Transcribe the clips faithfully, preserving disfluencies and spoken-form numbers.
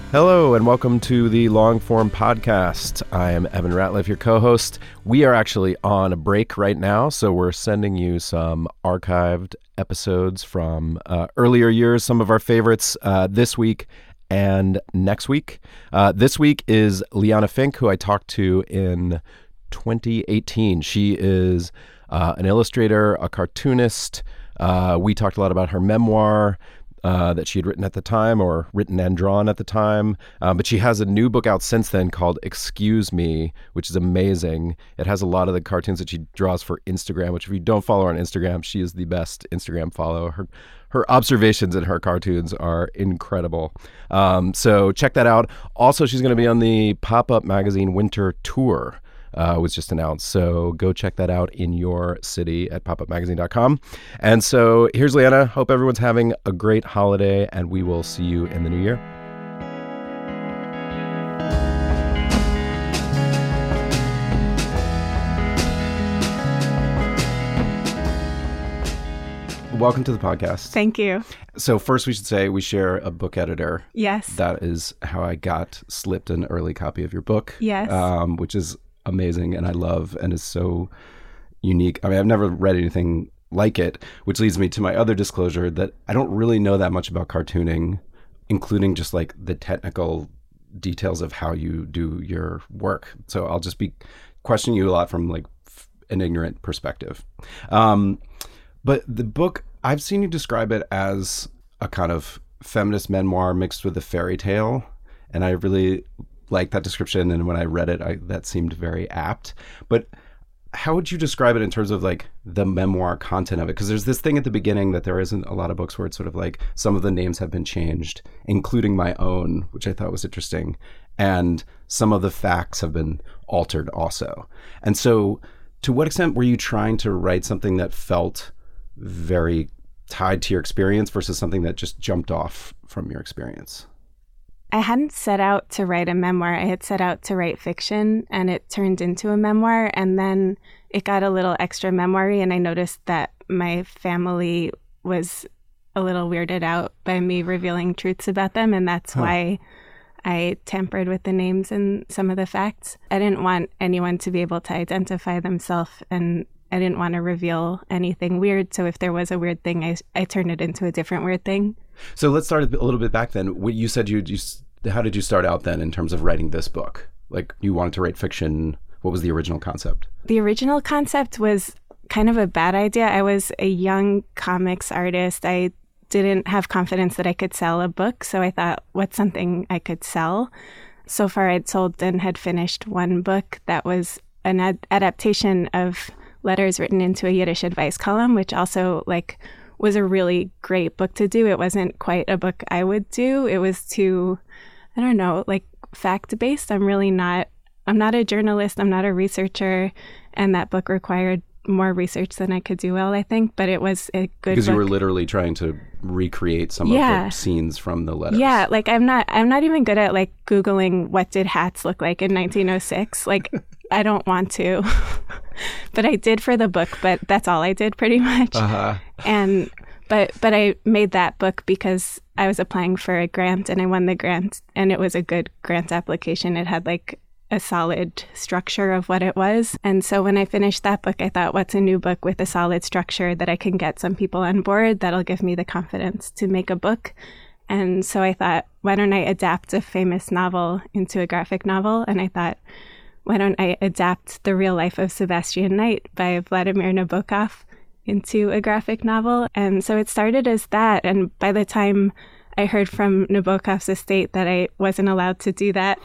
Hello and welcome to the Long Form Podcast. I am Evan Ratliff, your co-host. We are actually on a break right now, so we're sending you some archived episodes from uh, earlier years, some of our favorites uh, this week and next week. Uh, this week is Liana Finck, who I talked to in twenty eighteen. She is uh, an illustrator, a cartoonist. Uh, we talked a lot about her memoir, Uh, that she had written at the time or written and drawn at the time. Um, but she has a new book out since then called Excuse Me, which is amazing. It has a lot of the cartoons that she draws for Instagram, which if you don't follow her on Instagram, she is the best Instagram follow. Her her observations in her cartoons are incredible. Um, so check that out. Also, she's going to be on the Pop-Up Magazine Winter Tour. Uh, was just announced. So go check that out in your city at pop up magazine dot com. And so here's Liana. Hope everyone's having a great holiday, and we will see you in the new year. Welcome to the podcast. Thank you. So first we should say we share a book editor. Yes. That is how I got slipped an early copy of your book. Yes. Um, which is amazing and I love and is so unique. I mean, I've never read anything like it, which leads me to my other disclosure that I don't really know that much about cartooning, including just like the technical details of how you do your work. So I'll just be questioning you a lot from like f- an ignorant perspective. Um, but the book, I've seen you describe it as a kind of feminist memoir mixed with a fairy tale. And I really like that description, and when I read it, I, that seemed very apt. But how would you describe it in terms of like the memoir content of it? Because there's this thing at the beginning that there isn't a lot of books where it's sort of like some of the names have been changed, including my own, which I thought was interesting, and some of the facts have been altered also. And so to what extent were you trying to write something that felt very tied to your experience versus something that just jumped off from your experience? I hadn't set out to write a memoir. I had set out to write fiction, and it turned into a memoir. And then it got a little extra memoir-y, and I noticed that my family was a little weirded out by me revealing truths about them. And that's huh. why I tampered with the names and some of the facts. I didn't want anyone to be able to identify themselves, and I didn't want to reveal anything weird. So if there was a weird thing, I, I turned it into a different weird thing. So let's start a little bit back then. What you said you, you, how did you start out then in terms of writing this book? Like you wanted to write fiction. What was the original concept? The original concept was kind of a bad idea. I was a young comics artist. I didn't have confidence that I could sell a book. So I thought, what's something I could sell? So far, I'd sold and had finished one book that was an ad- adaptation of letters written into a Yiddish advice column, which also like was a really great book to do. It wasn't quite a book I would do. It was too, I don't know, like fact-based. I'm really not, I'm not a journalist. I'm not a researcher. And that book required more research than I could do well, I think. But it was a good Because book. You were literally trying to recreate some yeah. of the scenes from the letters. Yeah, like I'm not, I'm not even good at like Googling what did hats look like in nineteen oh six. Like I don't want to, but I did for the book, but that's all I did pretty much. Uh-huh. And, but, but I made that book because I was applying for a grant and I won the grant, and it was a good grant application. It had like a solid structure of what it was. And so when I finished that book, I thought, what's a new book with a solid structure that I can get some people on board that'll give me the confidence to make a book? And so I thought, why don't I adapt a famous novel into a graphic novel? And I thought, why don't I adapt The Real Life of Sebastian Knight by Vladimir Nabokov into a graphic novel? And so it started as that. And by the time I heard from Nabokov's estate that I wasn't allowed to do that,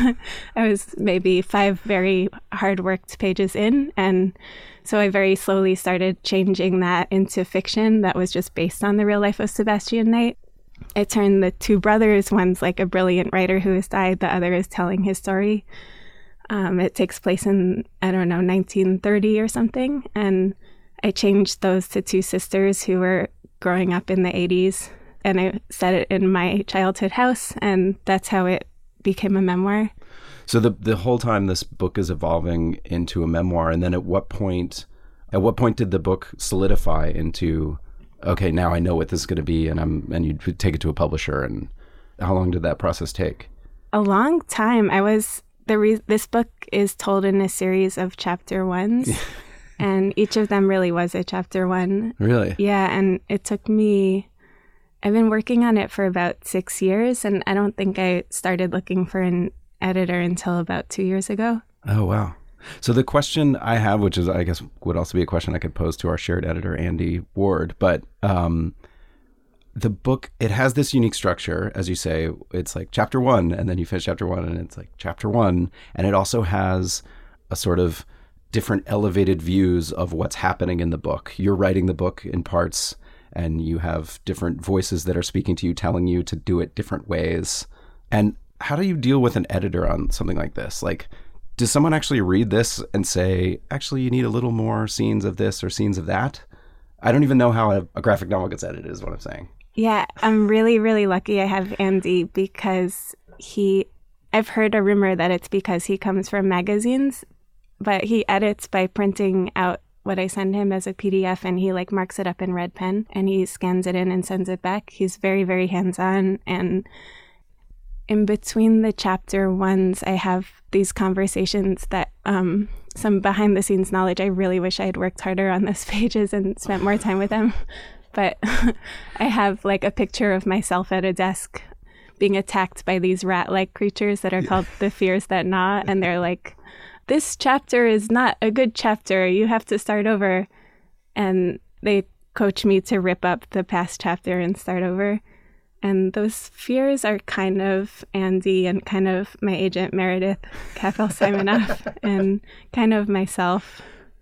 I was maybe five very hard-worked pages in. And so I very slowly started changing that into fiction that was just based on the real life of Sebastian Knight. It turned the two brothers, one's like a brilliant writer who has died, the other is telling his story. Um, it takes place in, I don't know, nineteen thirty or something. And I changed those to two sisters who were growing up in the eighties. And I set it in my childhood house. And that's how it became a memoir. So the the whole time this book is evolving into a memoir. And then at what point, at what point did the book solidify into, okay, now I know what this is going to be, and I'm and you take it to a publisher? And how long did that process take? A long time. I was the re- this book is told in a series of chapter ones, and each of them really was a chapter one. Really? Yeah, and it took me. I've been working on it for about six years, and I don't think I started looking for an editor until about two years ago. Oh, wow. So the question I have, which is, I guess, would also be a question I could pose to our shared editor, Andy Ward, but um, the book, it has this unique structure, as you say. It's like chapter one, and then you finish chapter one, and it's like chapter one. And it also has a sort of different elevated views of what's happening in the book. You're writing the book in parts, and you have different voices that are speaking to you, telling you to do it different ways. And how do you deal with an editor on something like this? Like, does someone actually read this and say, actually, you need a little more scenes of this or scenes of that? I don't even know how a, a graphic novel gets edited, is what I'm saying. Yeah, I'm really, really lucky I have Andy because he, I've heard a rumor that it's because he comes from magazines, but he edits by printing out what I send him as a P D F, and he like marks it up in red pen and he scans it in and sends it back. He's very, very hands-on. And in between the chapter ones, I have these conversations that um, some behind the scenes knowledge. I really wish I had worked harder on those pages and spent more time with them. But I have like a picture of myself at a desk being attacked by these rat-like creatures that are called the Fears That Gnaw. And they're like, this chapter is not a good chapter. You have to start over. And they coach me to rip up the past chapter and start over. And those fears are kind of Andy and kind of my agent, Meredith Kaffel-Simonoff, and kind of myself.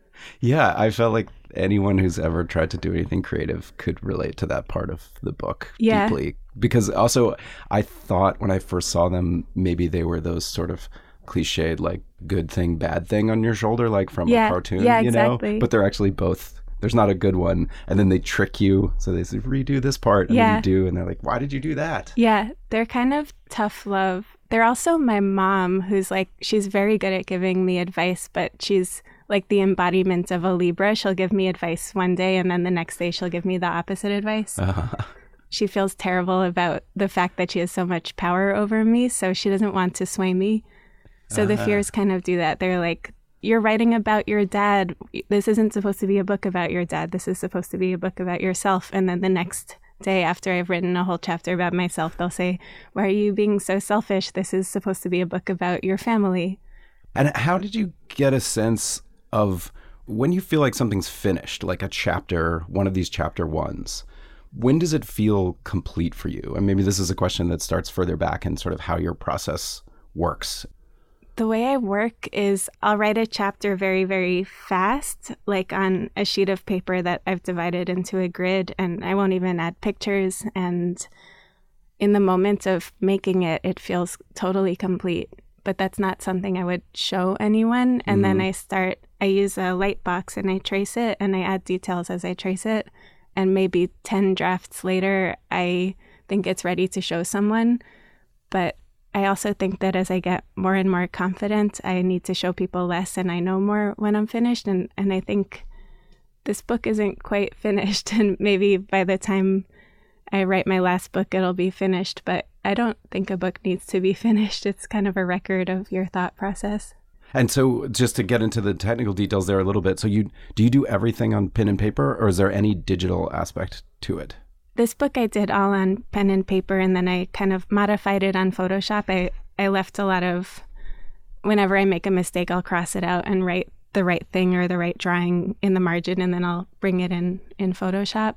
Yeah, I felt like anyone who's ever tried to do anything creative could relate to that part of the book yeah. deeply. Because also, I thought when I first saw them, maybe they were those sort of cliched, like, good thing, bad thing on your shoulder, like from yeah. a cartoon, yeah, you exactly. know? But they're actually both. There's not a good one. And then they trick you. So they say, redo this part. And yeah. then you do. And they're like, why did you do that? Yeah, they're kind of tough love. They're also my mom, who's like, she's very good at giving me advice, but she's like the embodiment of a Libra. She'll give me advice one day, and then the next day she'll give me the opposite advice. Uh-huh. She feels terrible about the fact that she has so much power over me, so she doesn't want to sway me. So uh-huh. the fears kind of do that. They're like, you're writing about your dad. This isn't supposed to be a book about your dad. This is supposed to be a book about yourself. And then the next day, after I've written a whole chapter about myself, they'll say, why are you being so selfish? This is supposed to be a book about your family. And how did you get a sense of when you feel like something's finished, like a chapter, one of these chapter ones, when does it feel complete for you? And maybe this is a question that starts further back in sort of how your process works. The way I work is I'll write a chapter very, very fast, like on a sheet of paper that I've divided into a grid, and I won't even add pictures. And in the moment of making it, it feels totally complete. But that's not something I would show anyone. And mm-hmm. then I start, I use a light box and I trace it, and I add details as I trace it. And maybe ten drafts later, I think it's ready to show someone. But I also think that as I get more and more confident, I need to show people less, and I know more when I'm finished. And, and I think this book isn't quite finished, and maybe by the time I write my last book, it'll be finished. But I don't think a book needs to be finished. It's kind of a record of your thought process. And so just to get into the technical details there a little bit, so you do you do everything on pen and paper, or is there any digital aspect to it? This book I did all on pen and paper, and then I kind of modified it on Photoshop. I, I left a lot of, whenever I make a mistake, I'll cross it out and write the right thing or the right drawing in the margin, and then I'll bring it in in Photoshop.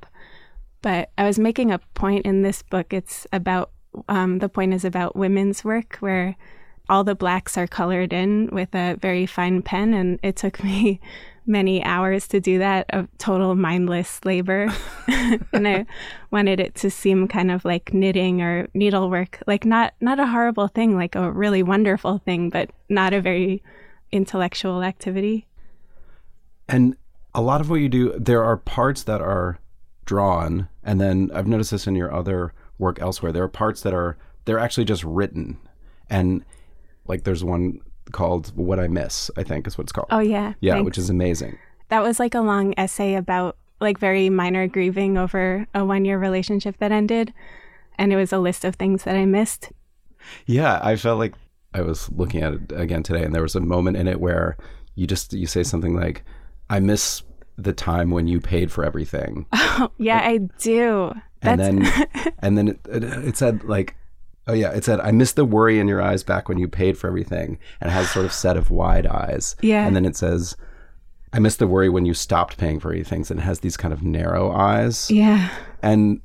But I was making a point in this book. It's about, um, the point is about women's work, where all the blacks are colored in with a very fine pen, and it took me many hours to do that, of total mindless labor. And I wanted it to seem kind of like knitting or needlework, like not not a horrible thing, like a really wonderful thing, but not a very intellectual activity. And a lot of what you do, there are parts that are drawn, and then I've noticed this in your other work elsewhere, there are parts that are, they're actually just written. And like there's one called What I Miss, I think is what it's called. Oh, yeah. Yeah, thanks. Which is amazing. That was like a long essay about like very minor grieving over a one-year relationship that ended. And it was a list of things that I missed. Yeah, I felt like I was looking at it again today, and there was a moment in it where you just you say something like, "I miss the time when you paid for everything." Oh, yeah, I do. And That's... then, and then it, it, it said like, oh yeah, it said, "I miss the worry in your eyes back when you paid for everything," and it has sort of set of wide eyes. Yeah. And then it says, "I miss the worry when you stopped paying for anything," and it has these kind of narrow eyes. Yeah. And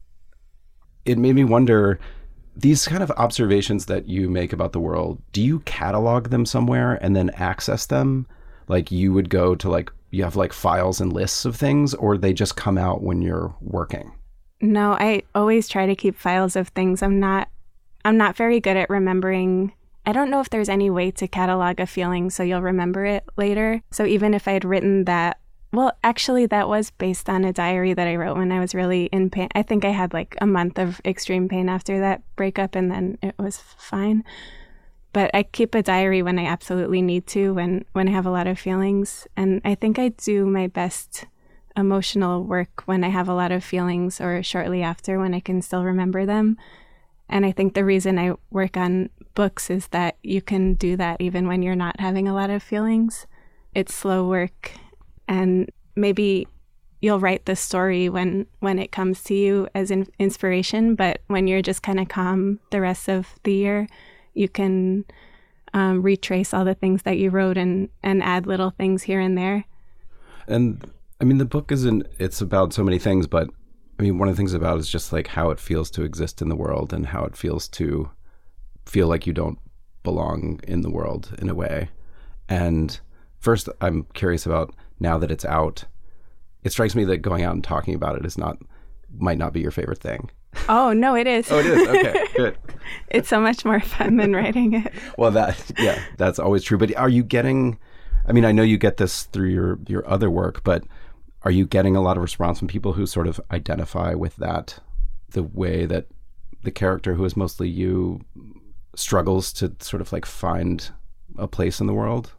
it made me wonder, these kind of observations that you make about the world, do you catalog them somewhere and then access them? Like you would go to like, you have like files and lists of things, or they just come out when you're working? No, I always try to keep files of things. I'm not, I'm not very good at remembering. I don't know if there's any way to catalog a feeling so you'll remember it later. So even if I had written that, well, actually, that was based on a diary that I wrote when I was really in pain. I think I had like a month of extreme pain after that breakup, and then it was fine. But I keep a diary when I absolutely need to, when, when I have a lot of feelings. And I think I do my best emotional work when I have a lot of feelings or shortly after, when I can still remember them. And I think the reason I work on books is that you can do that even when you're not having a lot of feelings. It's slow work. And maybe you'll write the story when, when it comes to you as in inspiration, but when you're just kind of calm the rest of the year, you can um, retrace all the things that you wrote and, and add little things here and there. And I mean, the book isn't, it's about so many things, but I mean, one of the things about it is just like how it feels to exist in the world and how it feels to feel like you don't belong in the world in a way. And first, I'm curious about, now that it's out, it strikes me that going out and talking about it is not, might not be your favorite thing. Oh, no, it is. Oh, it is. Okay, good. It's so much more fun than writing it. Well, that, yeah, that's always true. But are you getting, I mean, I know you get this through your, your other work, but are you getting a lot of response from people who sort of identify with that, the way that the character, who is mostly you, struggles to sort of like find a place in the world?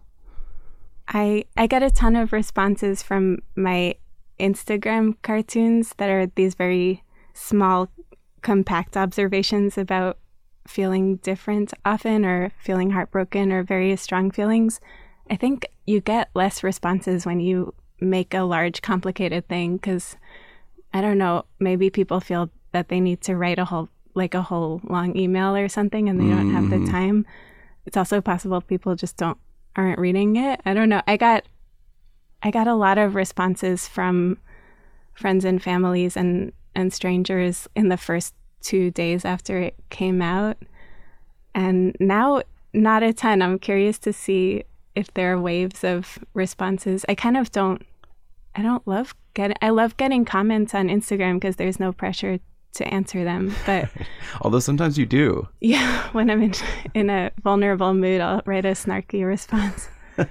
I, I get a ton of responses from my Instagram cartoons that are these very small, compact observations about feeling different often, or feeling heartbroken, or various strong feelings. I think you get less responses when you make a large, complicated thing, because, I don't know, maybe people feel that they need to write a whole, like a whole long email or something, and they mm. don't have the time. It's also possible people just don't aren't reading it. I don't know. I got I got a lot of responses from friends and families and, and strangers in the first two days after it came out. And now, not a ton. I'm curious to see if there are waves of responses. I kind of don't, I don't love getting, I love getting comments on Instagram because there's no pressure to answer them. But although sometimes you do. Yeah, when I'm in, in a vulnerable mood, I'll write a snarky response.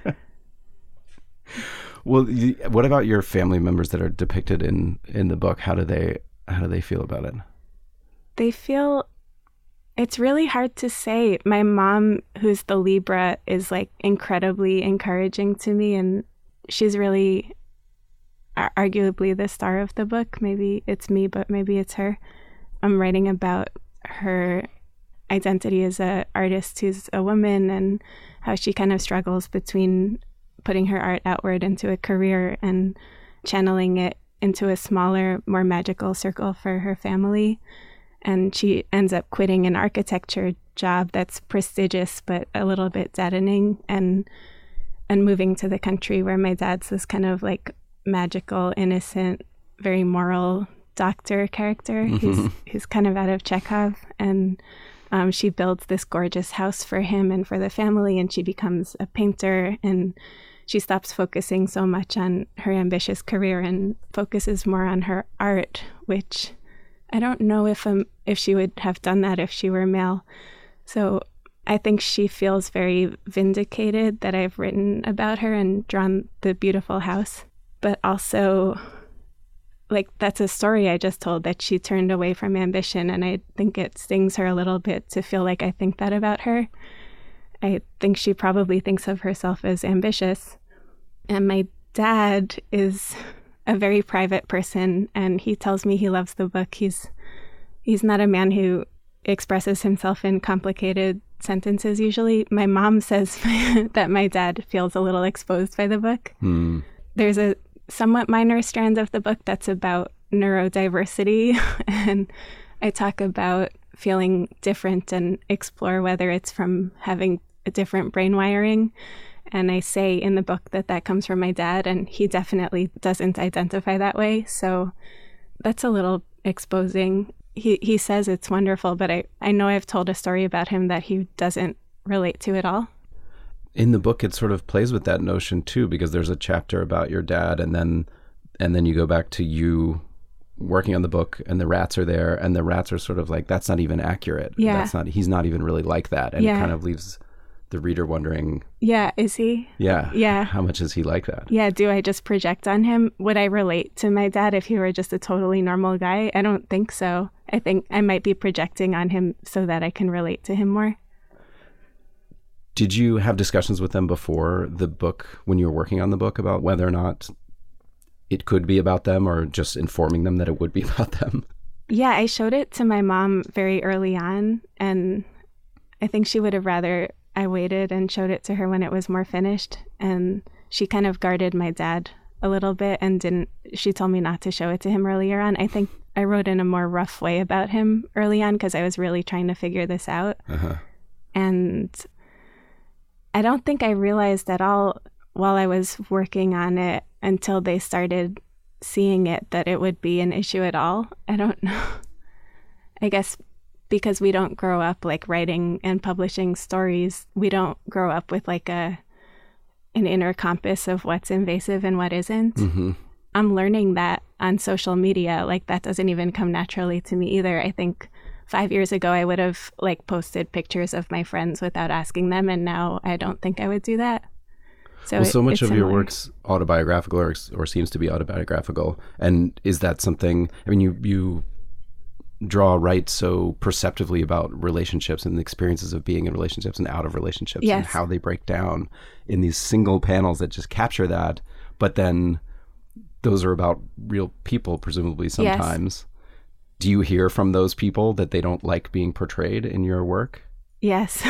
Well, what about your family members that are depicted in, in the book? How do they how do they feel about it? They feel, it's really hard to say. My mom, who's the Libra, is like incredibly encouraging to me, and she's really arguably the star of the book. Maybe it's me, but maybe it's her. I'm writing about her identity as an artist who's a woman, and how she kind of struggles between putting her art outward into a career and channeling it into a smaller, more magical circle for her family. And she ends up quitting an architecture job that's prestigious but a little bit deadening, and and moving to the country where my dad's this kind of like magical, innocent, very moral doctor character. Mm-hmm. He's, he's kind of out of Chekhov. And um, she builds this gorgeous house for him and for the family, and she becomes a painter, and she stops focusing so much on her ambitious career and focuses more on her art, which I don't know if um, if she would have done that if she were male. So I think she feels very vindicated that I've written about her and drawn the beautiful house. But also, like, that's a story I just told, that she turned away from ambition, and I think it stings her a little bit to feel like I think that about her. I think she probably thinks of herself as ambitious. And my dad is a very private person, and he tells me he loves the book. He's he's not a man who expresses himself in complicated sentences usually. My mom says that my dad feels a little exposed by the book. Hmm. There's a somewhat minor strand of the book that's about neurodiversity, and I talk about feeling different and explore whether it's from having a different brain wiring. And I say in the book that that comes from my dad, and he definitely doesn't identify that way. So that's a little exposing. He he says it's wonderful, but I, I know I've told a story about him that he doesn't relate to at all. In the book, it sort of plays with that notion too, because there's a chapter about your dad, and then and then you go back to you working on the book, and the rats are there, and the rats are sort of like, that's not even accurate. Yeah. That's not, he's not even really like that. And Yeah. it kind of leaves the reader wondering, Yeah, is he? yeah, Yeah. how much is he like that? Yeah, do I just project on him? Would I relate to my dad if he were just a totally normal guy? I don't think so. I think I might be projecting on him so that I can relate to him more. Did you have discussions with them before the book, when you were working on the book, about whether or not it could be about them, or just informing them that it would be about them? Yeah, I showed it to my mom very early on, and I think she would have rather I waited and showed it to her when it was more finished. And she kind of guarded my dad a little bit and didn't, she told me not to show it to him earlier on. I think I wrote in a more rough way about him early on because I was really trying to figure this out. Uh-huh. And I don't think I realized at all while I was working on it until they started seeing it that it would be an issue at all. I don't know. I guess because we don't grow up like writing and publishing stories, we don't grow up with like a an inner compass of what's invasive and what isn't. Mm-hmm. I'm learning that on social media. Like that doesn't even come naturally to me either. I think five years ago I would have like posted pictures of my friends without asking them, and now I don't think I would do that. So well, so it, much of similar. your work's autobiographical, or, or seems to be autobiographical. And is that something, I mean, you, you draw, write so perceptively about relationships and the experiences of being in relationships and out of relationships, yes. and how they break down in these single panels that just capture that. But then those are about real people, presumably sometimes. Yes. Do you hear from those people that they don't like being portrayed in your work? Yes.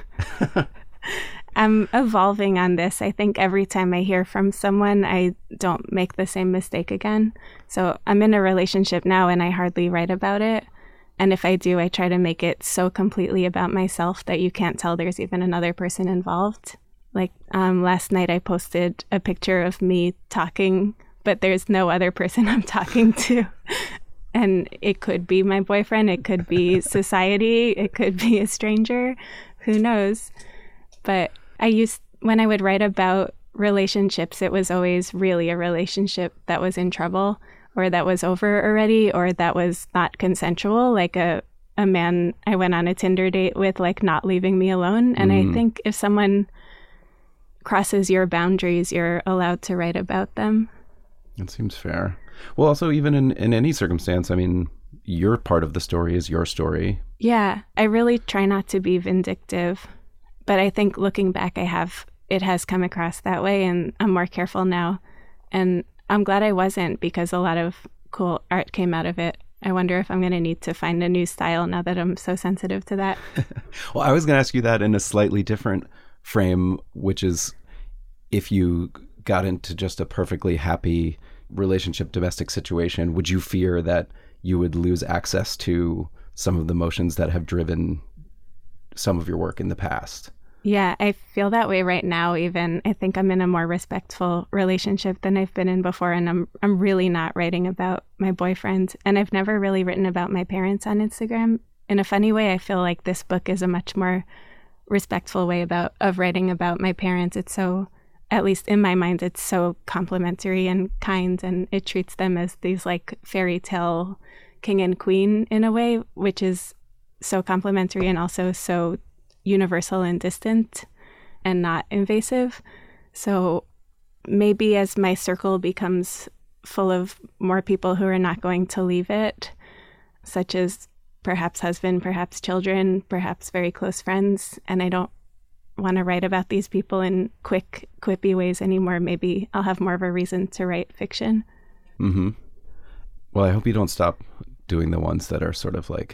I'm evolving on this. I think every time I hear from someone, I don't make the same mistake again. So I'm in a relationship now and I hardly write about it. And if I do, I try to make it so completely about myself that you can't tell there's even another person involved. Like um, last night I posted a picture of me talking, but there's no other person I'm talking to. And it could be my boyfriend, it could be society, it could be a stranger, who knows? But I used, when I would write about relationships, it was always really a relationship that was in trouble, or that was over already, or that was not consensual, like a, a man I went on a Tinder date with, like not leaving me alone. And mm. I think if someone crosses your boundaries, you're allowed to write about them. That seems fair. Well, also, even in, in any circumstance, I mean, your part of the story is your story. Yeah, I really try not to be vindictive. But I think looking back, I have, it has come across that way, and I'm more careful now. And I'm glad I wasn't, because a lot of cool art came out of it. I wonder if I'm going to need to find a new style now that I'm so sensitive to that. Well, I was going to ask you that in a slightly different frame, which is if you got into just a perfectly happy relationship, domestic situation, would you fear that you would lose access to some of the emotions that have driven some of your work in the past? Yeah, I feel that way right now even. I think I'm in a more respectful relationship than I've been in before, and I'm I'm really not writing about my boyfriend. And I've never really written about my parents on Instagram. In a funny way, I feel like this book is a much more respectful way about of writing about my parents. It's so, at least in my mind, it's so complimentary and kind, and it treats them as these like fairy tale king and queen in a way, which is so complimentary and also so universal and distant and not invasive. So maybe as my circle becomes full of more people who are not going to leave it, such as perhaps husband, perhaps children, perhaps very close friends, and I don't want to write about these people in quick, quippy ways anymore, maybe I'll have more of a reason to write fiction. Mm-hmm. Well, I hope you don't stop doing the ones that are sort of like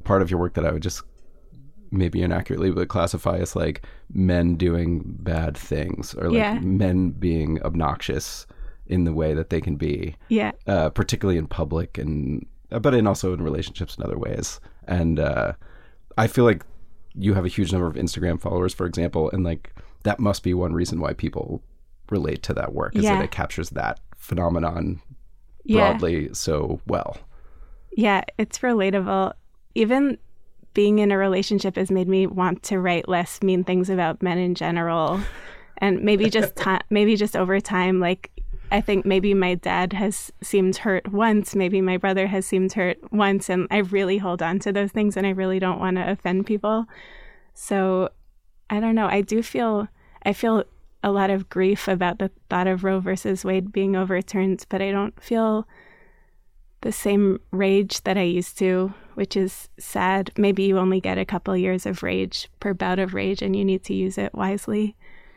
part of your work that I would just maybe inaccurately but classify as like men doing bad things, or like yeah. men being obnoxious in the way that they can be, yeah, uh, particularly in public, and but in also in relationships in other ways. And uh, I feel like you have a huge number of Instagram followers, for example, and like that must be one reason why people relate to that work, is yeah. that it captures that phenomenon yeah. broadly so well. Yeah, it's relatable. Even being in a relationship has made me want to write less mean things about men in general. And maybe just time, maybe just over time, like I think maybe my dad has seemed hurt once, maybe my brother has seemed hurt once, and I really hold on to those things, and I really don't want to offend people. So I don't know. I do feel, I feel a lot of grief about the thought of Roe versus Wade being overturned, but I don't feel the same rage that I used to, which is sad. Maybe you only get a couple years of rage per bout of rage, and you need to use it wisely.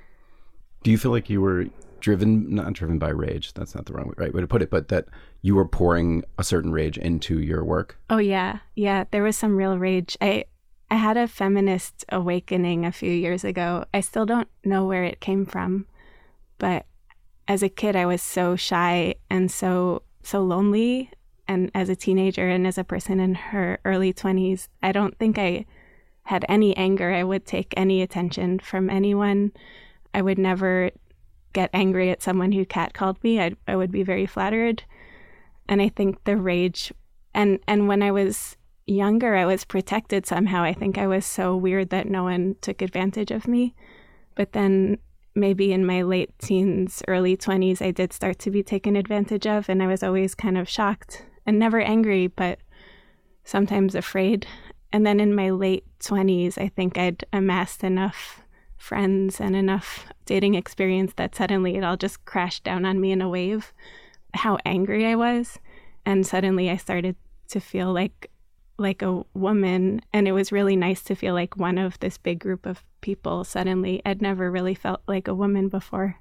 Do you feel like you were driven, not driven by rage, that's not the wrong way, right way to put it, but that you were pouring a certain rage into your work? Oh, yeah. Yeah, there was some real rage. I, I had a feminist awakening a few years ago. I still don't know where it came from, but as a kid, I was so shy and so, so lonely. And as a teenager and as a person in her early twenties, I don't think I had any anger. I would take any attention from anyone. I would never get angry at someone who catcalled me. I'd, I would be very flattered. And I think the rage, and, and when I was younger, I was protected somehow. I think I was so weird that no one took advantage of me. But then maybe in my late teens, early twenties, I did start to be taken advantage of, and I was always kind of shocked and never angry, but sometimes afraid. And then in my late twenties, I think I'd amassed enough friends and enough dating experience that suddenly it all just crashed down on me in a wave, how angry I was. And suddenly I started to feel like like a woman, and it was really nice to feel like one of this big group of people. Suddenly I'd never really felt like a woman before.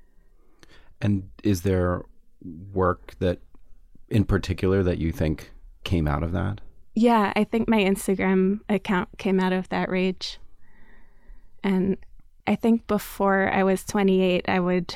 And is there work that in particular that you think came out of that? Yeah, I think my Instagram account came out of that rage. And I think before I was twenty-eight, I would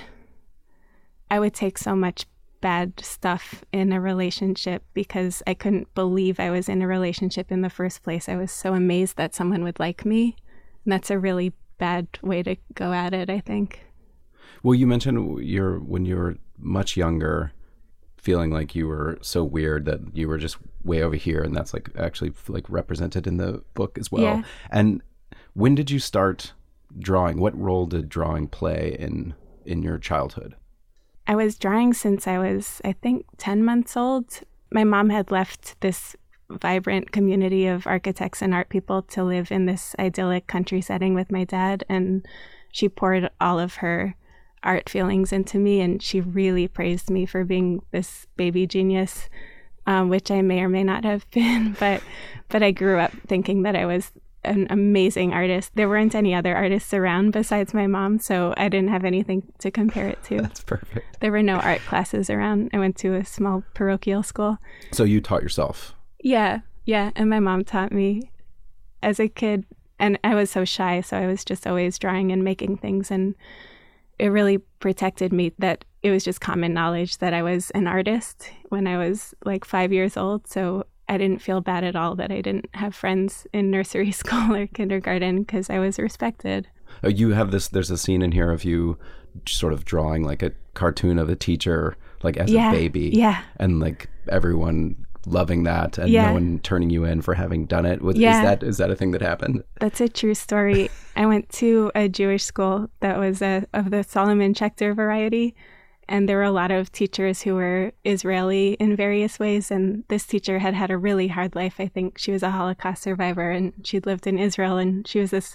I would take so much bad stuff in a relationship because I couldn't believe I was in a relationship in the first place. I was so amazed that someone would like me. And that's a really bad way to go at it, I think. Well, you mentioned you're when you were much younger, feeling like you were so weird that you were just way over here, and that's like actually like represented in the book as well. Yeah. And when did you start drawing? What role did drawing play in in your childhood? I was drawing since I was, I think, ten months old. My mom had left this vibrant community of architects and art people to live in this idyllic country setting with my dad, and she poured all of her art feelings into me, and she really praised me for being this baby genius, um, which I may or may not have been, but but I grew up thinking that I was an amazing artist. There weren't any other artists around besides my mom, so I didn't have anything to compare it to. That's perfect. There were no art classes around. I went to a small parochial school. So you taught yourself? Yeah, yeah, and my mom taught me as a kid, and I was so shy, so I was just always drawing and making things, and it really protected me that it was just common knowledge that I was an artist when I was like five years old. So I didn't feel bad at all that I didn't have friends in nursery school or kindergarten because I was respected. Oh, you have this, there's a scene in here of you sort of drawing like a cartoon of a teacher, like as yeah, a baby. Yeah. And like everyone loving that and yeah. no one turning you in for having done it. Was, yeah. Is that is that a thing that happened? That's a true story. I went to a Jewish school that was a, of the Solomon Schechter variety. And there were a lot of teachers who were Israeli in various ways. And this teacher had had a really hard life. I think she was a Holocaust survivor, and she'd lived in Israel. And she was this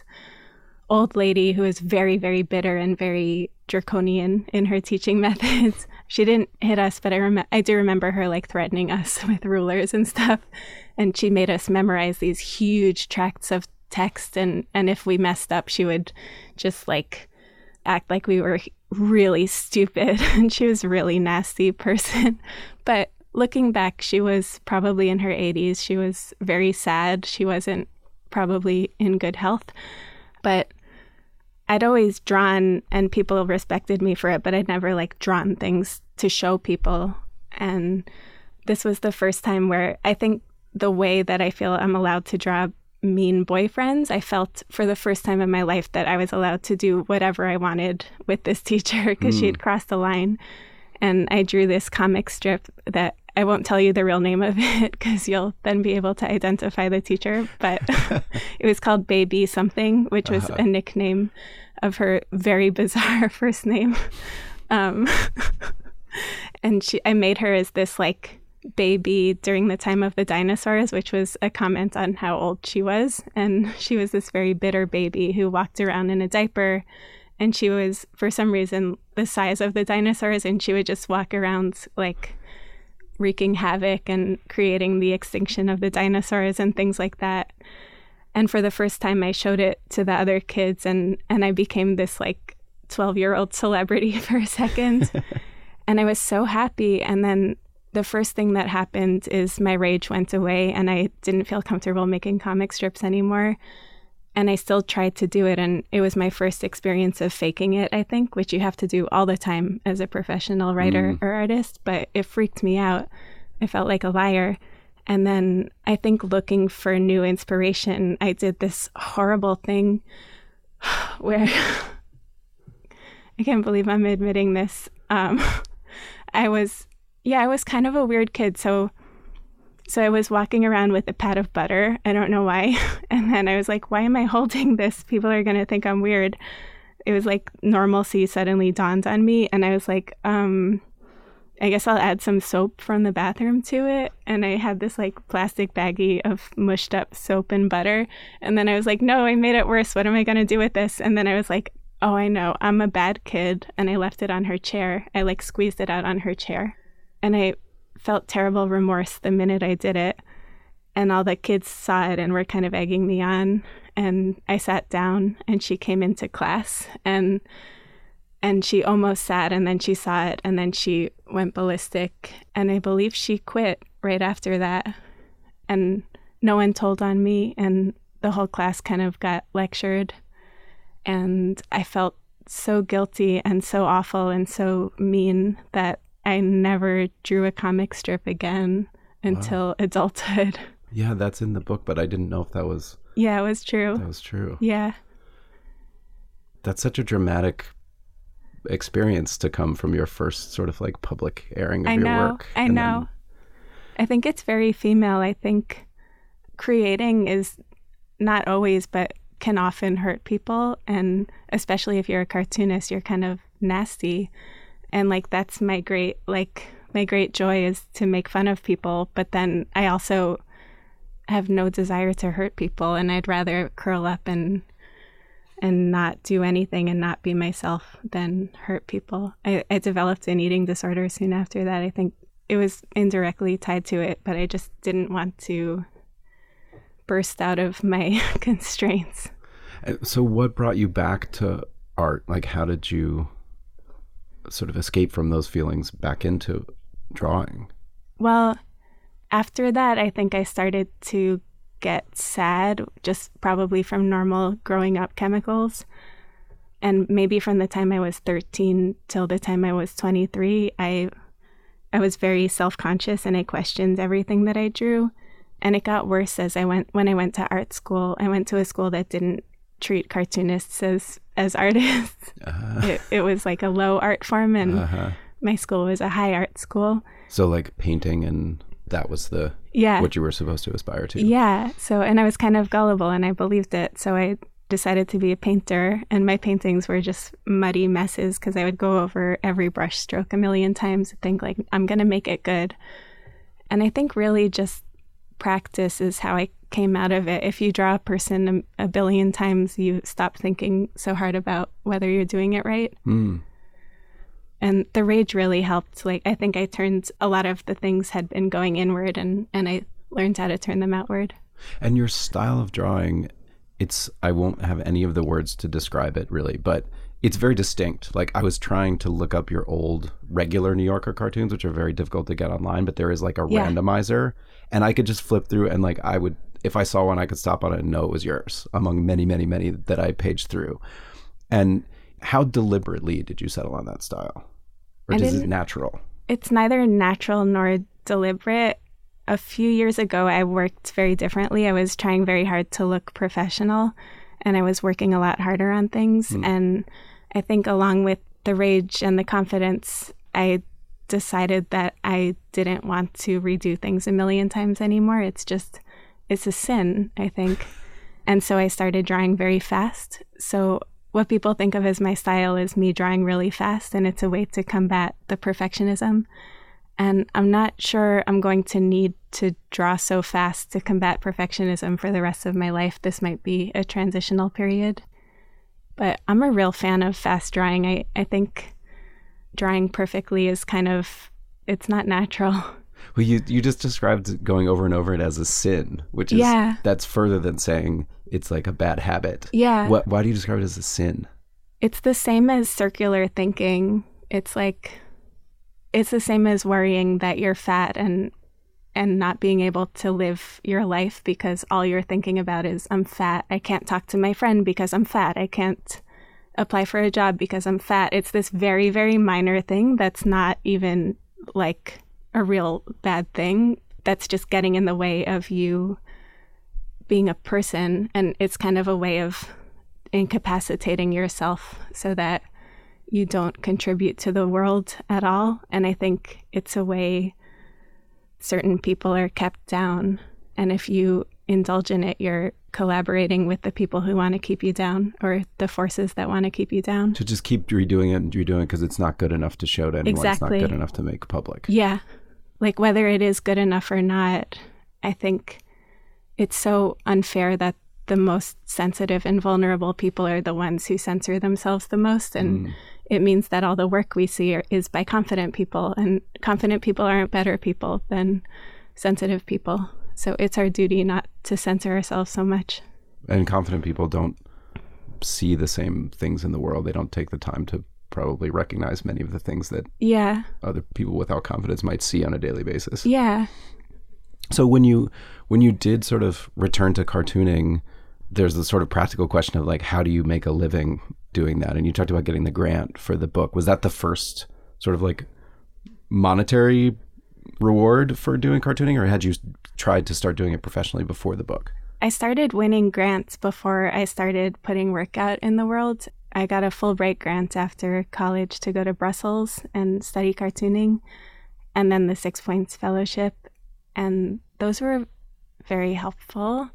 old lady who was very, very bitter and very draconian in her teaching methods. She didn't hit us, but I, rem- I do remember her like threatening us with rulers and stuff. And she made us memorize these huge tracts of text. And, and if we messed up, she would just like act like we were really stupid. And she was a really nasty person. But looking back, she was probably in her eighties. She was very sad. She wasn't probably in good health. But I'd always drawn, and people respected me for it, but I'd never like drawn things to show people. And this was the first time where I think the way that I feel I'm allowed to draw mean boyfriends, I felt for the first time in my life that I was allowed to do whatever I wanted with this teacher because mm. she had crossed the line. And I drew this comic strip that I won't tell you the real name of it because you'll then be able to identify the teacher. But it was called Baby Something, which was uh-huh. a nickname of her very bizarre first name. Um, and she, I made her as this like baby during the time of the dinosaurs, which was a comment on how old she was. And she was this very bitter baby who walked around in a diaper. And she was, for some reason, the size of the dinosaurs. And she would just walk around like wreaking havoc and creating the extinction of the dinosaurs and things like that. And for the first time, I showed it to the other kids. And, and I became this like twelve-year-old celebrity for a second. And I was so happy. And then the first thing that happened is my rage went away and I didn't feel comfortable making comic strips anymore. And I still tried to do it. And it was my first experience of faking it, I think, which you have to do all the time as a professional writer mm. or artist. But it freaked me out. I felt like a liar. And then I think looking for new inspiration, I did this horrible thing where I can't believe I'm admitting this. Um, I was, yeah, I was kind of a weird kid. So So I was walking around with a pat of butter. I don't know why. And then I was like, why am I holding this? People are going to think I'm weird. It was like normalcy suddenly dawned on me. And I was like, um, I guess I'll add some soap from the bathroom to it. And I had this like plastic baggie of mushed up soap and butter. And then I was like, no, I made it worse. What am I going to do with this? And then I was like, oh, I know. I'm a bad kid. And I left it on her chair. I like squeezed it out on her chair. And I felt terrible remorse the minute I did it. And all the kids saw it and were kind of egging me on. And I sat down and she came into class and and she almost sat and then she saw it and then she went ballistic. And I believe she quit right after that. And no one told on me and the whole class kind of got lectured. And I felt so guilty and so awful and so mean that I never drew a comic strip again until wow. adulthood. Yeah, that's in the book, but I didn't know if that was... Yeah, it was true. That was true. Yeah. That's such a dramatic experience to come from your first sort of like public airing of I your know, work. I know. Then... I think it's very female. I think creating is not always, but can often hurt people. And especially if you're a cartoonist, you're kind of nasty. And like, that's my great, like, my great joy is to make fun of people. But then I also have no desire to hurt people. And I'd rather curl up and and not do anything and not be myself than hurt people. I, I developed an eating disorder soon after that. I think it was indirectly tied to it, but I just didn't want to burst out of my constraints. So what brought you back to art? Like, how did you sort of escape from those feelings back into drawing? Well, after that, I think I started to get sad, just probably from normal growing up chemicals. And maybe from the time I was thirteen till the time I was twenty-three, I I was very self-conscious and I questioned everything that I drew. And it got worse as I went when I went to art school. I went to a school that didn't treat cartoonists as as artists. Uh-huh. It, it was like a low art form, and uh-huh. my school was a high art school. So like painting, and that was the yeah what you were supposed to aspire to. Yeah. So, and I was kind of gullible and I believed it. So I decided to be a painter, and my paintings were just muddy messes because I would go over every brush stroke a million times and think like, I'm going to make it good. And I think really just practice is how I came out of it. If you draw a person a, a billion times, you stop thinking so hard about whether you're doing it right. Mm. And the rage really helped. Like, I think I turned a lot of the things had been going inward, and, and I learned how to turn them outward. And your style of drawing, it's, I won't have any of the words to describe it really, but it's very distinct. Like I was trying to look up your old regular New Yorker cartoons, which are very difficult to get online, but there is like a Yeah. randomizer, and I could just flip through and like I would, if I saw one, I could stop on it and know it was yours among many, many, many that I paged through. And how deliberately did you settle on that style? Or I is it didn't- natural? It's neither natural nor deliberate. A few years ago, I worked very differently. I was trying very hard to look professional, and I was working a lot harder on things. Mm. And I think along with the rage and the confidence, I decided that I didn't want to redo things a million times anymore. It's just, it's a sin, I think. And so I started drawing very fast. So what people think of as my style is me drawing really fast, and it's a way to combat the perfectionism. And I'm not sure I'm going to need to draw so fast to combat perfectionism for the rest of my life. This might be a transitional period. But I'm a real fan of fast drawing. I, I think drawing perfectly is kind of, it's not natural. Well, you you just described going over and over it as a sin, which is, Yeah. that's further than saying it's like a bad habit. Yeah. What, why do you describe it as a sin? It's the same as circular thinking. It's like, it's the same as worrying that you're fat and and not being able to live your life because all you're thinking about is, I'm fat. I can't talk to my friend because I'm fat. I can't apply for a job because I'm fat. It's this very, very minor thing that's not even like a real bad thing. That's just getting in the way of you being a person. And it's kind of a way of incapacitating yourself so that you don't contribute to the world at all. And I think it's a way certain people are kept down. And if you indulge in it, you're collaborating with the people who want to keep you down or the forces that want to keep you down. To just keep redoing it and redoing it because it's not good enough to show to anyone. Exactly. It's not good enough to make public. Yeah. Like whether it is good enough or not, I think it's so unfair that the most sensitive and vulnerable people are the ones who censor themselves the most. And mm. it means that all the work we see are, is by confident people, and confident people aren't better people than sensitive people. So it's our duty not to censor ourselves so much. And confident people don't see the same things in the world. They don't take the time to probably recognize many of the things that yeah. other people without confidence might see on a daily basis. Yeah. So when you when you did sort of return to cartooning, there's the sort of practical question of like, how do you make a living doing that? And you talked about getting the grant for the book. Was that the first sort of like monetary reward for doing cartooning, or had you tried to start doing it professionally before the book? I started winning grants before I started putting work out in the world. I got a Fulbright grant after college to go to Brussels and study cartooning, and then the Six Points Fellowship. And those were very helpful.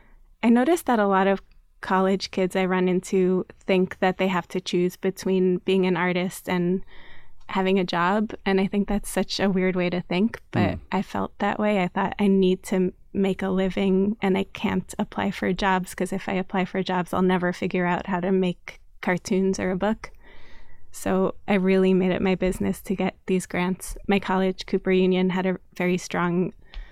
I noticed that a lot of college kids I run into think that they have to choose between being an artist and having a job. And I think that's such a weird way to think, but mm. I felt that way. I thought I need to make a living and I can't apply for jobs because if I apply for jobs, I'll never figure out how to make cartoons or a book. So I really made it my business to get these grants. My college, Cooper Union, had a very strong,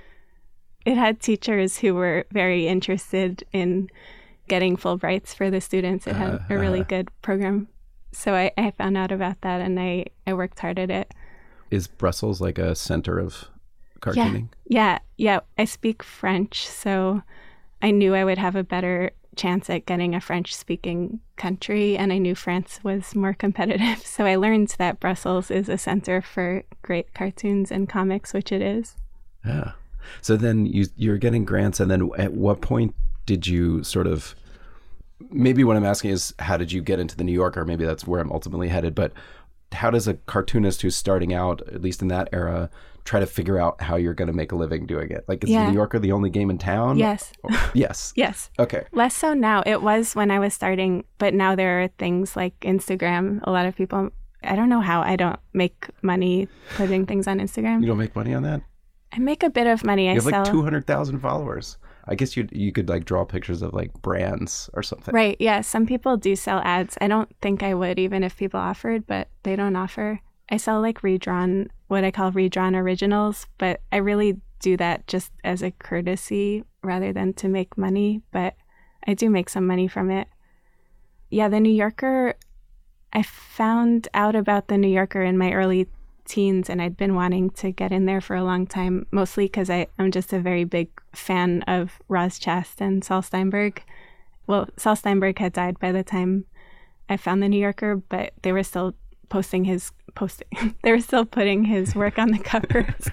it had teachers who were very interested in getting Fulbrights for the students. It had uh, a really uh, good program. So I, I found out about that and I, I worked hard at it. Is Brussels like a center of cartooning? Yeah, yeah, yeah. I speak French, so I knew I would have a better chance at getting a French-speaking country, and I knew France was more competitive. So I learned that Brussels is a center for great cartoons and comics, which it is. Yeah. So then you you're getting grants, and then at what point did you sort of, maybe what I'm asking is how did you get into the New Yorker? Maybe that's where I'm ultimately headed, but how does a cartoonist who's starting out, at least in that era, try to figure out how you're going to make a living doing it? Like, is yeah. the New Yorker the only game in town? Yes. Oh, yes. Yes. Okay. Less so now. It was when I was starting, but now there are things like Instagram. A lot of people, I don't know how I don't make money putting things on Instagram. You don't make money on that? I make a bit of money. You I have sell like two hundred thousand followers. I guess you you could like draw pictures of like brands or something. Right. Yeah. Some people do sell ads. I don't think I would even if people offered, but they don't offer. I sell like redrawn, what I call redrawn originals, but I really do that just as a courtesy rather than to make money. But I do make some money from it. Yeah. The New Yorker, I found out about the New Yorker in my early teens, and I'd been wanting to get in there for a long time, mostly because I'm just a very big fan of Roz Chast and Saul Steinberg. Well, Saul Steinberg had died by the time I found the New Yorker, but they were still posting his posting. They were still putting his work on the covers,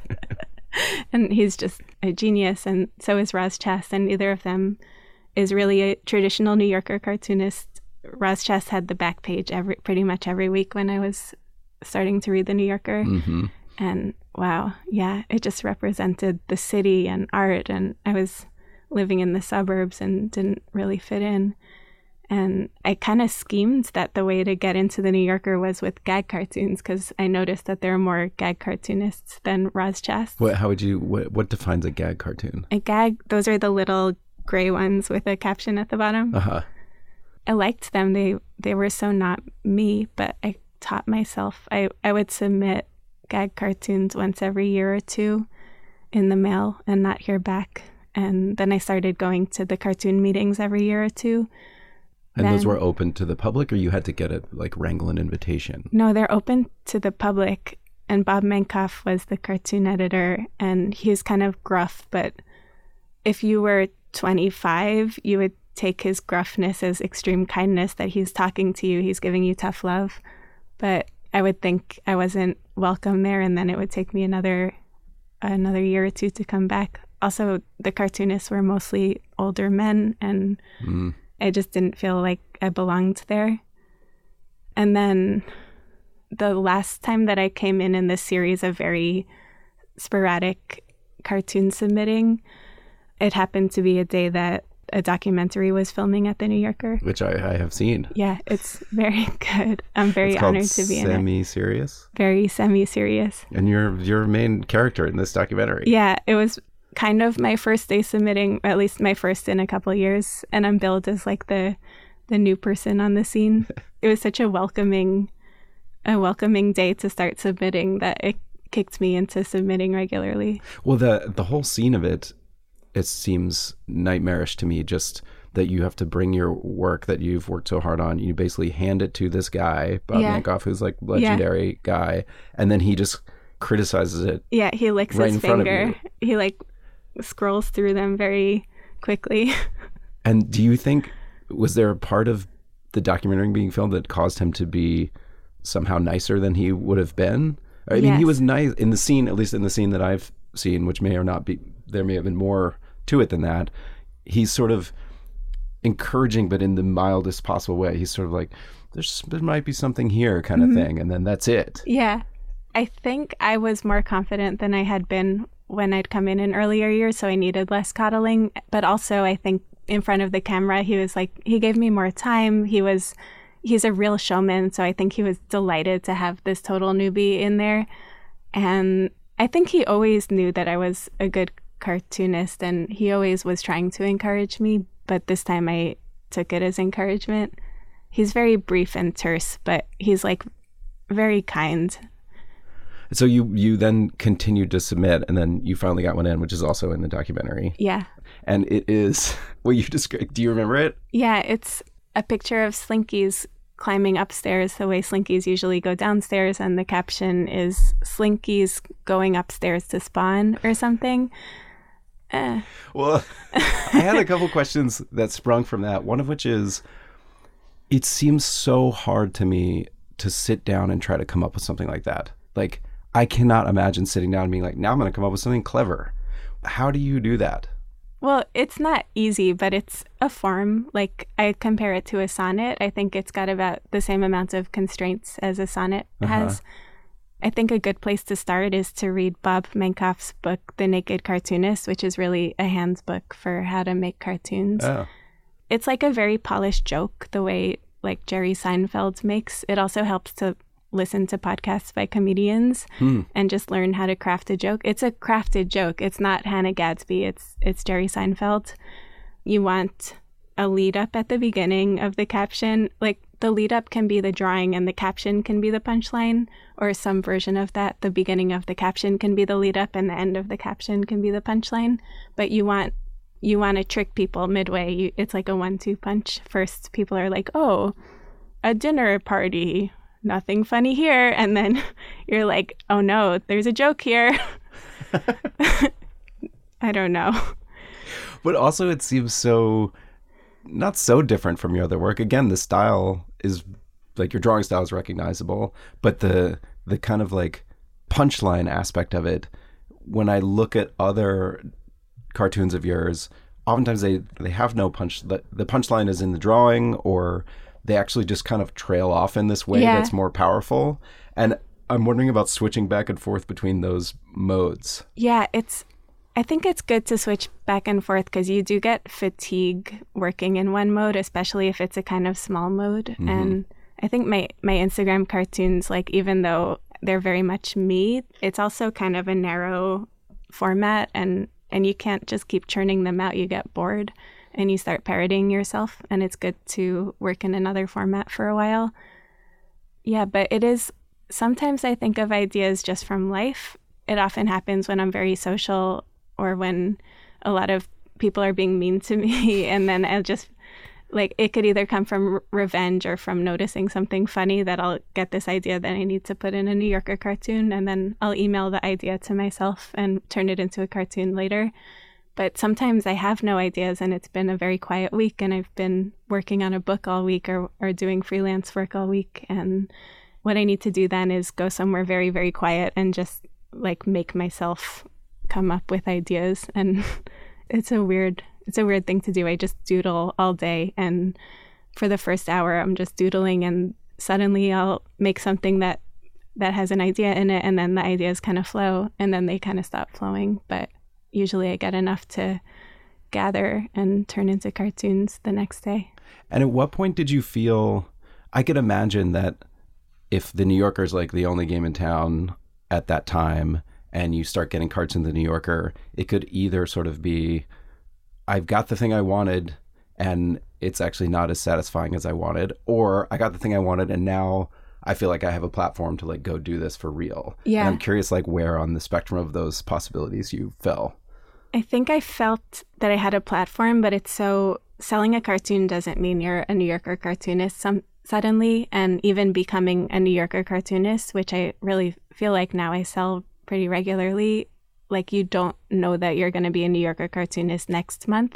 and he's just a genius. And so is Roz Chast, and neither of them is really a traditional New Yorker cartoonist. Roz Chast had the back page every pretty much every week when I was starting to read the New Yorker, mm-hmm. and wow, yeah, it just represented the city and art. And I was living in the suburbs and didn't really fit in. And I kind of schemed that the way to get into the New Yorker was with gag cartoons, because I noticed that there are more gag cartoonists than Roz Chast. What? How would you? What, what defines a gag cartoon? A gag, those are the little gray ones with a caption at the bottom. Uh huh. I liked them. They they were so not me, but I taught myself. I, I would submit gag cartoons once every year or two in the mail and not hear back. And then I started going to the cartoon meetings every year or two. And then, those were open to the public, or you had to get a like wrangle an invitation? No, they're open to the public. And Bob Menkoff was the cartoon editor, and he was kind of gruff, but if you were twenty-five, you would take his gruffness as extreme kindness, that he's talking to you, he's giving you tough love. But I would think I wasn't welcome there, and then it would take me another another year or two to come back. Also, the cartoonists were mostly older men, and mm. I just didn't feel like I belonged there. And then the last time that I came in in this series of very sporadic cartoon submitting, it happened to be a day that a documentary was filming at the New Yorker, which I, I have seen. Yeah, it's very good. I'm very it's honored to be in it. Semi-serious. Very semi-serious. And you're your main character in this documentary. Yeah, it was kind of my first day submitting, at least my first in a couple of years, and I'm billed as like the the new person on the scene. It was such a welcoming, a welcoming day to start submitting that it kicked me into submitting regularly. Well, the the whole scene of it. It seems nightmarish to me, just that you have to bring your work that you've worked so hard on. You basically hand it to this guy, Bob yeah. Menkoff, who's like legendary yeah. guy, and then he just criticizes it. Yeah, he licks right his finger. He like scrolls through them very quickly. And do you think, was there a part of the documentary being filmed that caused him to be somehow nicer than he would have been? I yes. mean, he was nice in the scene, at least in the scene that I've seen, which may or not be, there may have been more to it than that. He's sort of encouraging, but in the mildest possible way. He's sort of like, There's, there might be something here kind of mm-hmm. thing. And then that's it. Yeah. I think I was more confident than I had been when I'd come in in earlier years, so I needed less coddling. But also, I think in front of the camera, he was like, he gave me more time. He was, he's a real showman. So I think he was delighted to have this total newbie in there. And I think he always knew that I was a good cartoonist, and he always was trying to encourage me, but this time I took it as encouragement. He's very brief and terse, but he's like very kind. So you you then continued to submit, and then you finally got one in, which is also in the documentary. Yeah. And it is what you described. Do you remember it? Yeah, it's a picture of Slinkies climbing upstairs the way Slinkies usually go downstairs, and the caption is Slinkies going upstairs to spawn or something. Uh. Well, I had a couple questions that sprung from that. One of which is, it seems so hard to me to sit down and try to come up with something like that. Like, I cannot imagine sitting down and being like, now I'm going to come up with something clever. How do you do that? Well, it's not easy, but it's a form. Like, I compare it to a sonnet. I think it's got about the same amount of constraints as a sonnet uh-huh. has. I think a good place to start is to read Bob Menkoff's book, The Naked Cartoonist, which is really a handbook for how to make cartoons. Oh. It's like a very polished joke, the way like Jerry Seinfeld makes. It also helps to listen to podcasts by comedians hmm. and just learn how to craft a joke. It's a crafted joke. It's not Hannah Gadsby. It's it's Jerry Seinfeld. You want a lead up at the beginning of the caption. Like, the lead up can be the drawing and the caption can be the punchline, or some version of that. The beginning of the caption can be the lead up and the end of the caption can be the punchline. But you want you want to trick people midway. You, it's like a one two punch. First, people are like, oh, a dinner party, nothing funny here. And then you're like, oh no, there's a joke here. I don't know. But also it seems so, not so different from your other work. Again, the style is, like your drawing style is recognizable, but the the kind of like punchline aspect of it, when I look at other cartoons of yours, oftentimes they, they have no punch. The, the punchline is in the drawing, or they actually just kind of trail off in this way yeah. that's more powerful. And I'm wondering about switching back and forth between those modes. Yeah, it's, I think it's good to switch back and forth because you do get fatigue working in one mode, especially if it's a kind of small mode. Mm-hmm. And I think my, my Instagram cartoons, like even though they're very much me, it's also kind of a narrow format, and, and you can't just keep churning them out. You get bored and you start parodying yourself, and it's good to work in another format for a while. Yeah, but it is, sometimes I think of ideas just from life. It often happens when I'm very social or when a lot of people are being mean to me, and then I'll just, like, it could either come from r- revenge or from noticing something funny that I'll get this idea that I need to put in a New Yorker cartoon, and then I'll email the idea to myself and turn it into a cartoon later. But sometimes I have no ideas and it's been a very quiet week and I've been working on a book all week or, or doing freelance work all week. And what I need to do then is go somewhere very, very quiet and just like make myself come up with ideas. And it's a weird, it's a weird thing to do. I just doodle all day. And for the first hour, I'm just doodling, and suddenly I'll make something that, that has an idea in it. And then the ideas kind of flow, and then they kind of stop flowing. But usually I get enough to gather and turn into cartoons the next day. And at what point did you feel, I could imagine that if the New Yorker's like the only game in town at that time and you start getting carts in the New Yorker, it could either sort of be, I've got the thing I wanted and it's actually not as satisfying as I wanted, or I got the thing I wanted and now I feel like I have a platform to like go do this for real. Yeah. And I'm curious like where on the spectrum of those possibilities you fell. I think I felt that I had a platform, but it's so, selling a cartoon doesn't mean you're a New Yorker cartoonist some, suddenly. And even becoming a New Yorker cartoonist, which I really feel like now I sell pretty regularly, like you don't know that you're going to be a New Yorker cartoonist next month.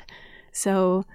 So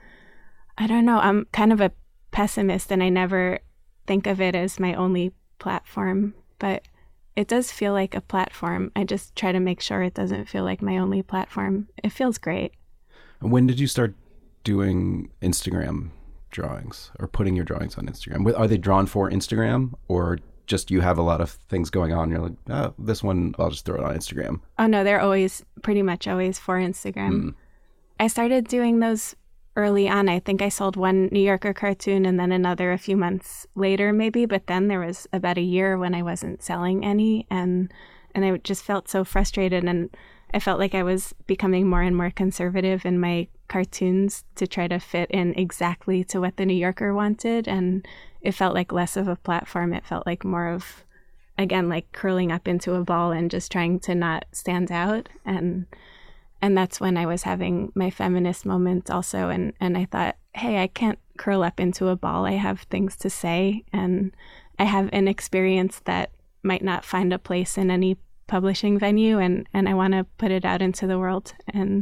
I don't know, I'm kind of a pessimist and I never think of it as my only platform, but it does feel like a platform. I just try to make sure it doesn't feel like my only platform. It feels great. When did you start doing Instagram drawings or putting your drawings on Instagram? Are they drawn for Instagram, or just you have a lot of things going on? You're like, oh, this one, I'll just throw it on Instagram. Oh, no, they're always pretty much always for Instagram. Mm. I started doing those early on. I think I sold one New Yorker cartoon and then another a few months later maybe, but then there was about a year when I wasn't selling any, and and I just felt so frustrated, and I felt like I was becoming more and more conservative in my cartoons to try to fit in exactly to what the New Yorker wanted, and it felt like less of a platform. It felt like more of, again, like curling up into a ball and just trying to not stand out. And And that's when I was having my feminist moment also. And, and I thought, hey, I can't curl up into a ball. I have things to say. And I have an experience that might not find a place in any publishing venue. And, and I want to put it out into the world. And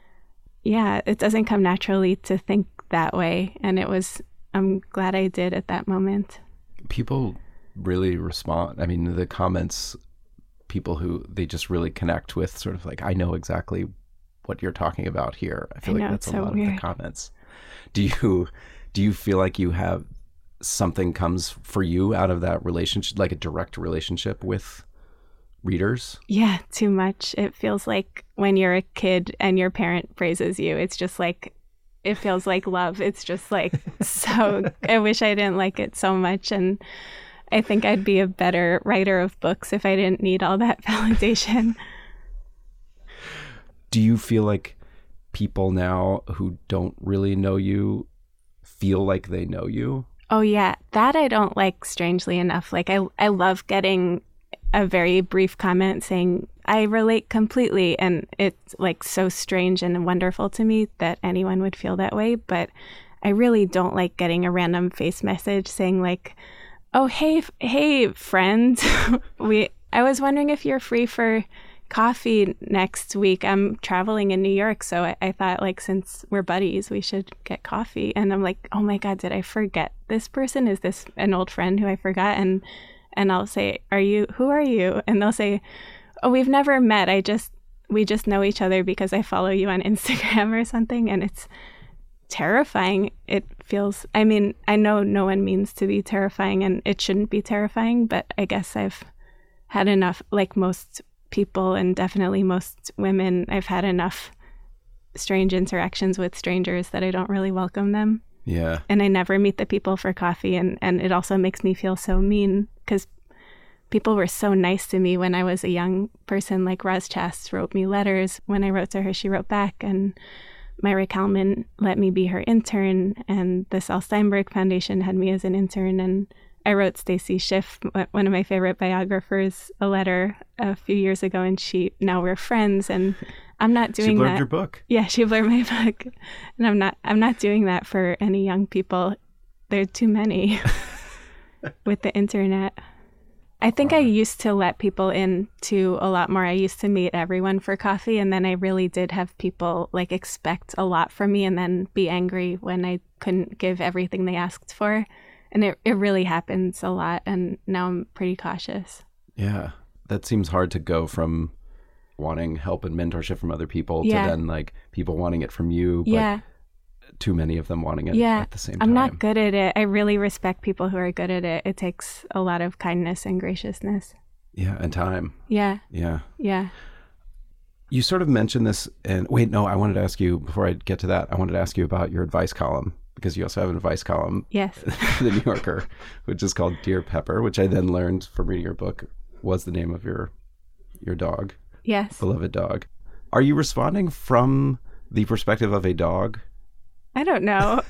yeah, it doesn't come naturally to think that way. And it was, I'm glad I did at that moment. People really respond. I mean, the comments, people who they just really connect with, sort of like, I know exactly what you're talking about here. I feel I like know, that's a so lot weird. of the comments. Do you do you feel like you have something comes for you out of that relationship, like a direct relationship with readers? Yeah, too much. It feels like when you're a kid and your parent praises you, it's just like, it feels like love. It's just like, so I wish I didn't like it so much. And I think I'd be a better writer of books if I didn't need all that validation. Do you feel like people now who don't really know you feel like they know you? Oh, yeah. That I don't like, strangely enough. Like, I, I love getting a very brief comment saying, I relate completely. And it's like so strange and wonderful to me that anyone would feel that way. But I really don't like getting a random face message saying like, oh, hey, f- hey, friend, we, I was wondering if you're free for coffee next week. I'm traveling in New York, so I, I thought like since we're buddies, we should get coffee. And I'm like, oh my God, did I forget this person? Is this an old friend who I forgot? And and I'll say, are you, who are you? And they'll say, oh, we've never met. I just, we just know each other because I follow you on Instagram or something. And it's terrifying. It feels, I mean, I know no one means to be terrifying and it shouldn't be terrifying, but I guess I've had enough, like most people and definitely most women, I've had enough strange interactions with strangers that I don't really welcome them. Yeah. And I never meet the people for coffee. And, and it also makes me feel so mean because people were so nice to me when I was a young person. Like Roz Chast wrote me letters. When I wrote to her, she wrote back. And Myra Kalman let me be her intern. And the Saul Steinberg Foundation had me as an intern. And I wrote Stacy Schiff, one of my favorite biographers, a letter a few years ago, and she, now we're friends, and I'm not doing that. She blurred your book. Yeah, she blurred my book, and I'm not, I'm not doing that for any young people. There are too many with the internet. I think I used to let people in to a lot more. I used to meet everyone for coffee, and then I really did have people like expect a lot from me and then be angry when I couldn't give everything they asked for. And it, it really happens a lot. And now I'm pretty cautious. Yeah. That seems hard to go from wanting help and mentorship from other people yeah. to then like people wanting it from you, but yeah. too many of them wanting it yeah. at the same I'm time. not good at it. I really respect people who are good at it. It takes a lot of kindness and graciousness. Yeah. And time. Yeah. Yeah. Yeah. You sort of mentioned this and wait, no, I wanted to ask you before I get to that, I wanted to ask you about your advice column. Because you also have an advice column, yes, for the New Yorker, which is called Dear Pepper, which I then learned from reading your book was the name of your your dog. Yes. Beloved dog. Are you responding from the perspective of a dog? I don't know.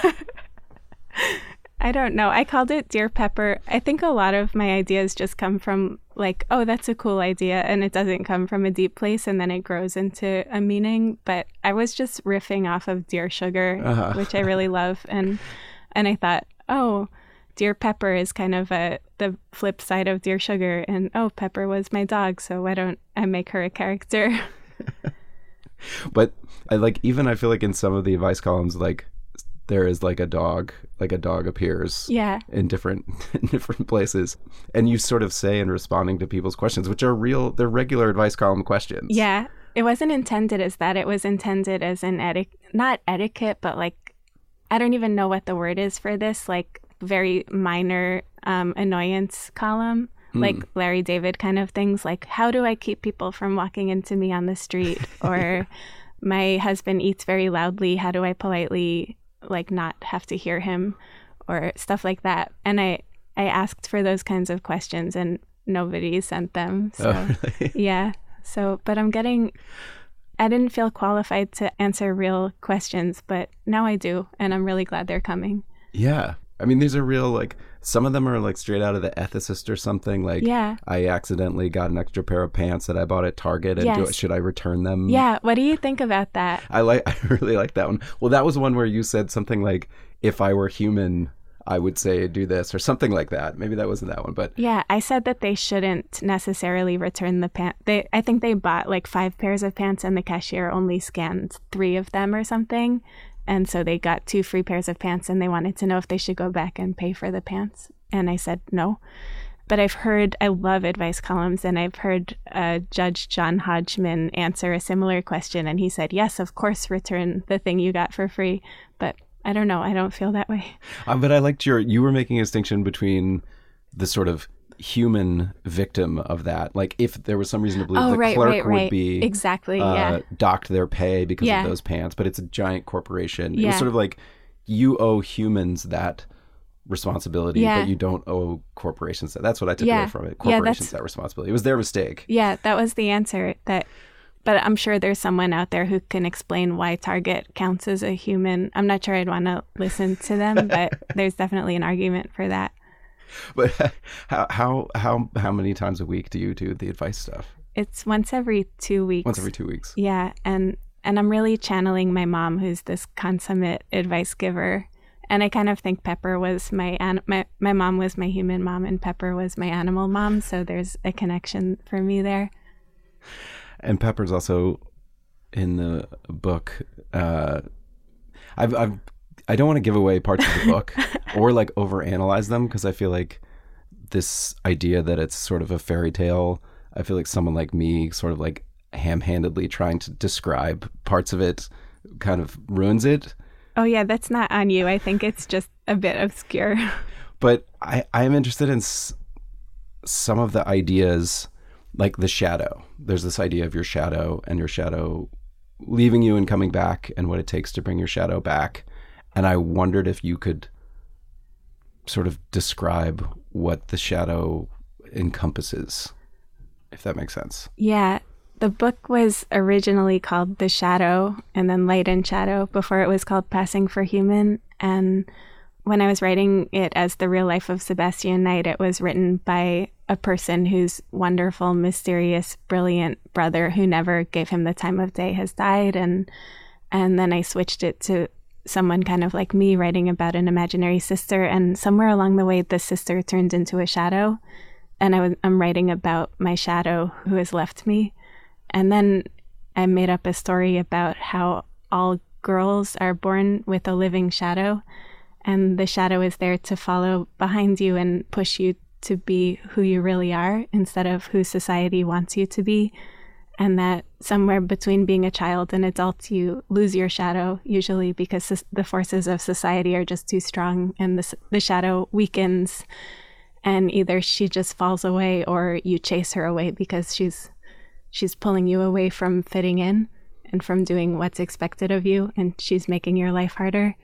I don't know. I called it Dear Pepper. I think a lot of my ideas just come from like, oh, that's a cool idea. And it doesn't come from a deep place and then it grows into a meaning. But I was just riffing off of Dear Sugar, uh-huh. which I really love. And and I thought, oh, Dear Pepper is kind of a the flip side of Dear Sugar. And oh, Pepper was my dog. So why don't I make her a character? But I like, even I feel like in some of the advice columns, like, there is like a dog, like a dog appears yeah. in different in different places. And you sort of say in responding to people's questions, which are real, they're regular advice column questions. Yeah. It wasn't intended as that. It was intended as an etiquette, not etiquette, but like, I don't even know what the word is for this, like very minor um, annoyance column, hmm. like Larry David kind of things. Like, how do I keep people from walking into me on the street? Or my husband eats very loudly. How do I politely like not have to hear him, or stuff like that. And I, I asked for those kinds of questions and nobody sent them. So oh, really? Yeah. So, but I'm getting, I didn't feel qualified to answer real questions, but now I do. And I'm really glad they're coming. Yeah. I mean, these are real, like, some of them are like straight out of The Ethicist or something. Like, yeah. I accidentally got an extra pair of pants that I bought at Target, and yes. do, should I return them? Yeah. What do you think about that? I like. I really like that one. Well, that was one where you said something like, if I were human, I would say do this, or something like that. Maybe that wasn't that one, but yeah, I said that they shouldn't necessarily return the pants. They, I think they bought like five pairs of pants, and the cashier only scanned three of them or something. And so they got two free pairs of pants, and they wanted to know if they should go back and pay for the pants. And I said no. But I've heard, I love advice columns, and I've heard uh, Judge John Hodgman answer a similar question. And he said, yes, of course, return the thing you got for free. But I don't know. I don't feel that way. Uh, but I liked your, you were making a distinction between the sort of human victim of that. Like, if there was some reason to believe oh, the right, clerk right, right. would be exactly, uh, yeah. docked their pay because yeah. of those pants, but it's a giant corporation. Yeah. It was sort of like you owe humans that responsibility, yeah. but you don't owe corporations that. That's what I took yeah. away from it. Corporations yeah, that responsibility. It was their mistake. Yeah, that was the answer. That, but I'm sure there's someone out there who can explain why Target counts as a human. I'm not sure I'd want to listen to them, but there's definitely an argument for that. But how how how how many times a week do you do the advice stuff? It's once every two weeks. Once every two weeks. Yeah, and and I'm really channeling my mom, who's this consummate advice giver. And I kind of think Pepper was my, an- my, my mom was my human mom and Pepper was my animal mom. So there's a connection for me there. And Pepper's also in the book. Uh, I've, I've, I don't want to give away parts of the book or like overanalyze them, because I feel like this idea that it's sort of a fairy tale, I feel like someone like me sort of like ham-handedly trying to describe parts of it kind of ruins it. Oh yeah, that's not on you. I think it's just a bit obscure. But I, I'm interested in s- some of the ideas, like the shadow. There's this idea of your shadow and your shadow leaving you and coming back, and what it takes to bring your shadow back. And I wondered if you could sort of describe what the shadow encompasses, if that makes sense. Yeah. The book was originally called The Shadow and then Light and Shadow before it was called Passing for Human. And when I was writing it as The Real Life of Sebastian Knight, it was written by a person whose wonderful, mysterious, brilliant brother who never gave him the time of day has died. And and then I switched it to someone kind of like me writing about an imaginary sister. And somewhere along the way, the sister turned into a shadow. And I was, I'm writing about my shadow who has left me. And then I made up a story about how all girls are born with a living shadow, and the shadow is there to follow behind you and push you to be who you really are instead of who society wants you to be. And that somewhere between being a child and adult, you lose your shadow, usually because the forces of society are just too strong, and the, the shadow weakens, and either she just falls away or you chase her away because she's She's pulling you away from fitting in and from doing what's expected of you, and she's making your life harder.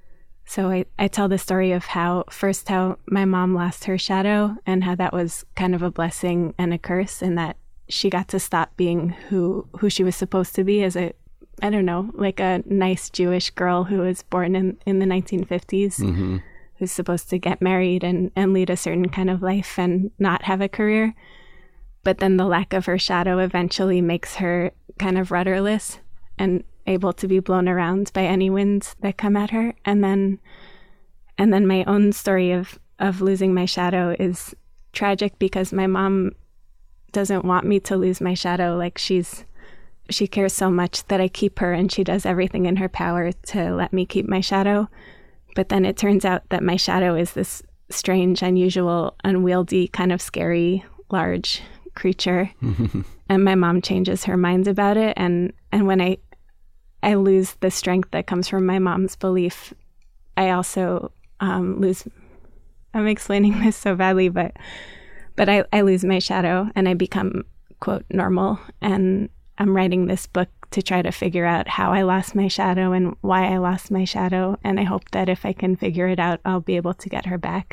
So I, I tell the story of how, first, how my mom lost her shadow and how that was kind of a blessing and a curse, and that she got to stop being who, who she was supposed to be as a, I don't know, like a nice Jewish girl who was born in, in the nineteen fifties, mm-hmm. who's supposed to get married and, and lead a certain kind of life and not have a career. But then the lack of her shadow eventually makes her kind of rudderless and able to be blown around by any winds that come at her. And then and then my own story of, of losing my shadow is tragic because my mom doesn't want me to lose my shadow. Like she's she cares so much that I keep her, and she does everything in her power to let me keep my shadow. But then it turns out that my shadow is this strange, unusual, unwieldy, kind of scary, large creature. And my mom changes her mind about it, and and when I I lose the strength that comes from my mom's belief, I also um, lose. I'm explaining this so badly, but but I, I lose my shadow and I become, quote, normal. And I'm writing this book to try to figure out how I lost my shadow and why I lost my shadow. And I hope that if I can figure it out, I'll be able to get her back.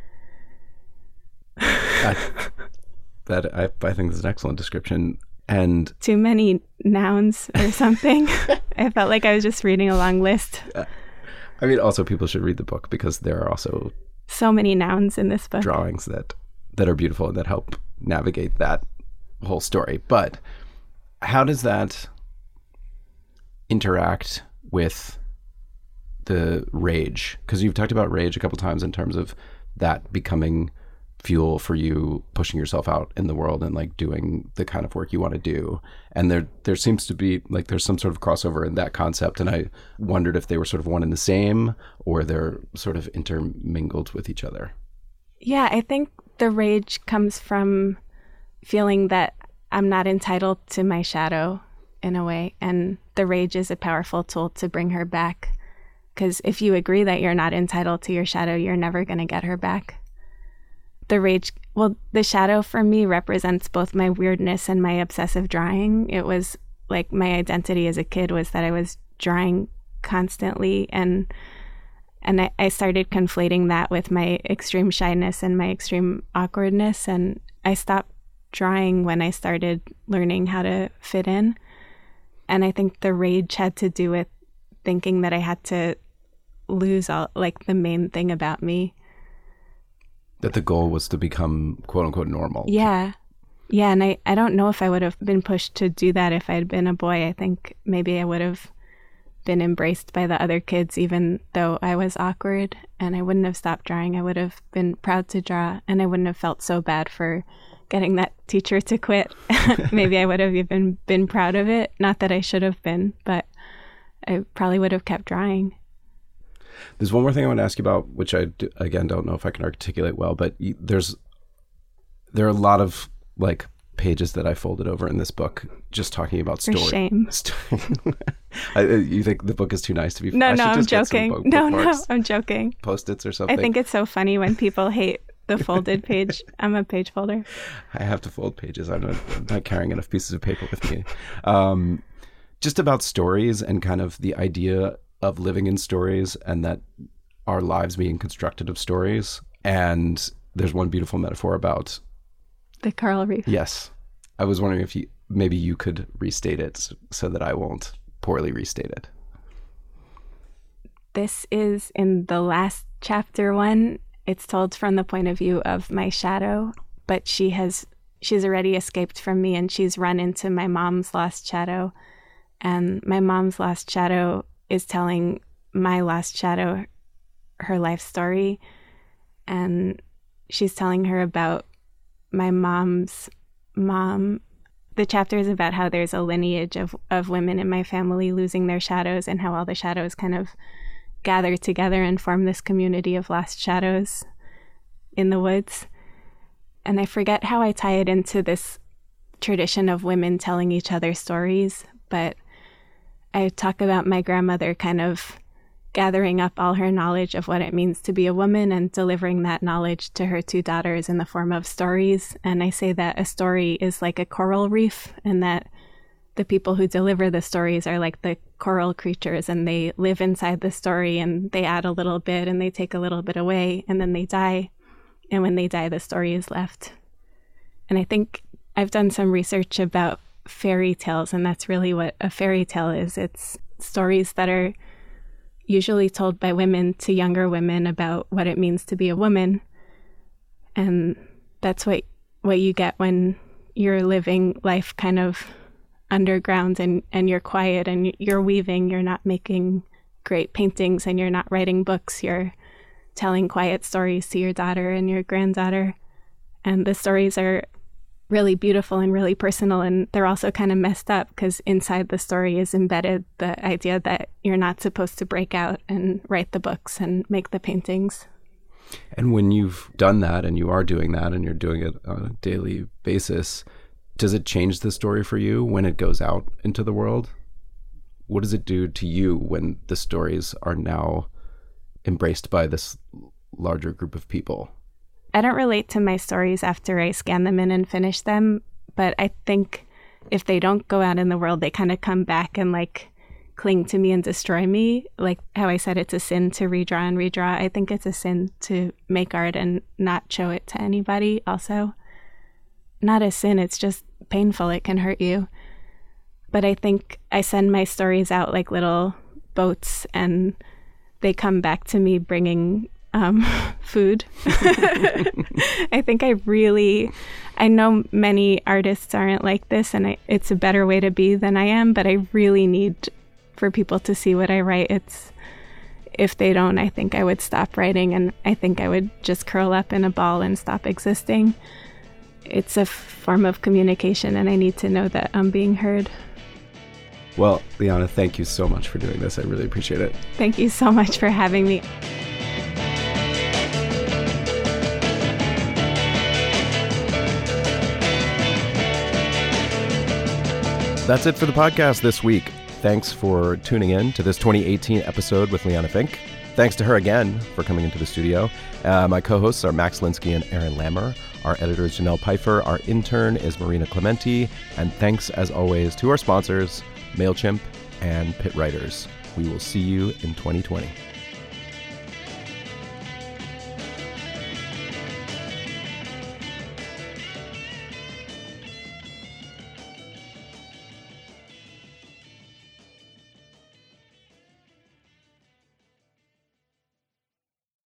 I, that I, I think is an excellent description. And too many nouns or something. I felt like I was just reading a long list. Uh, I mean, also people should read the book because there are also so many nouns in this book. Drawings that, that are beautiful and that help navigate that whole story. But how does that interact with the rage? Because you've talked about rage a couple times in terms of that becoming fuel for you pushing yourself out in the world and like doing the kind of work you want to do. And there there seems to be like there's some sort of crossover in that concept. And I wondered if they were sort of one and the same or they're sort of intermingled with each other. Yeah, I think the rage comes from feeling that I'm not entitled to my shadow in a way. And the rage is a powerful tool to bring her back. Because if you agree that you're not entitled to your shadow, you're never going to get her back. The rage, well, the shadow for me represents both my weirdness and my obsessive drawing. It was like my identity as a kid was that I was drawing constantly, and and I, I started conflating that with my extreme shyness and my extreme awkwardness, and I stopped drawing when I started learning how to fit in. And I think the rage had to do with thinking that I had to lose all, like, the main thing about me. That the goal was to become, quote unquote, normal. Yeah. Yeah, and I, I don't know if I would have been pushed to do that if I had been a boy. I think maybe I would have been embraced by the other kids, even though I was awkward, and I wouldn't have stopped drawing. I would have been proud to draw, and I wouldn't have felt so bad for getting that teacher to quit. Maybe I would have even been proud of it. Not that I should have been, but I probably would have kept drawing. There's one more thing I want to ask you about, which I, do, again, don't know if I can articulate well, but you, there's there are a lot of like pages that I folded over in this book just talking about For story. shame. I, you think the book is too nice to be No, I no, I'm just joking. Book, no, bookmarks, no, I'm joking. Post-its or something. I think it's so funny when people hate the folded page. I'm a page folder. I have to fold pages. I'm not, I'm not carrying enough pieces of paper with me. Um, just about stories and kind of the idea of living in stories and that our lives being constructed of stories. And there's one beautiful metaphor about the coral reef. Yes. I was wondering if you maybe you could restate it so that I won't poorly restate it. This is in the last chapter one. It's told from the point of view of my shadow, but she has she's already escaped from me and she's run into my mom's lost shadow. And my mom's lost shadow is telling my lost shadow her life story. And she's telling her about my mom's mom. The chapter is about how there's a lineage of, of women in my family losing their shadows and how all the shadows kind of gather together and form this community of lost shadows in the woods. And I forget how I tie it into this tradition of women telling each other stories, but I talk about my grandmother kind of gathering up all her knowledge of what it means to be a woman and delivering that knowledge to her two daughters in the form of stories. And I say that a story is like a coral reef and that the people who deliver the stories are like the coral creatures and they live inside the story and they add a little bit and they take a little bit away and then they die. And when they die, the story is left. And I think I've done some research about fairy tales, and that's really what a fairy tale is. It's stories that are usually told by women to younger women about what it means to be a woman. And that's what what you get when you're living life kind of underground and, and you're quiet and you're weaving. You're not making great paintings and you're not writing books. You're telling quiet stories to your daughter and your granddaughter. And the stories are really beautiful and really personal, and they're also kind of messed up because inside the story is embedded the idea that you're not supposed to break out and write the books and make the paintings. And when you've done that and you are doing that and you're doing it on a daily basis, does it change the story for you when it goes out into the world? What does it do to you when the stories are now embraced by this larger group of people? I don't relate to my stories after I scan them in and finish them, but I think if they don't go out in the world, they kind of come back and like cling to me and destroy me. Like how I said it's a sin to redraw and redraw. I think it's a sin to make art and not show it to anybody also. Not a sin, it's just painful. It can hurt you. But I think I send my stories out like little boats and they come back to me bringing Um, food. I think I really, I know many artists aren't like this and I, it's a better way to be than I am, but I really need for people to see what I write. It's, if they don't, I think I would stop writing and I think I would just curl up in a ball and stop existing. It's a form of communication and I need to know that I'm being heard. Well, Liana, thank you so much for doing this. I really appreciate it. Thank you so much for having me. That's it for the podcast this week. Thanks for tuning in to this twenty eighteen episode with Liana Finck. Thanks to her again for coming into the studio. Uh, my co-hosts are Max Linsky and Aaron Lammer. Our editor is Janelle Pfeiffer. Our intern is Marina Clementi. And thanks, as always, to our sponsors, MailChimp and Pit Writers. We will see you in twenty twenty.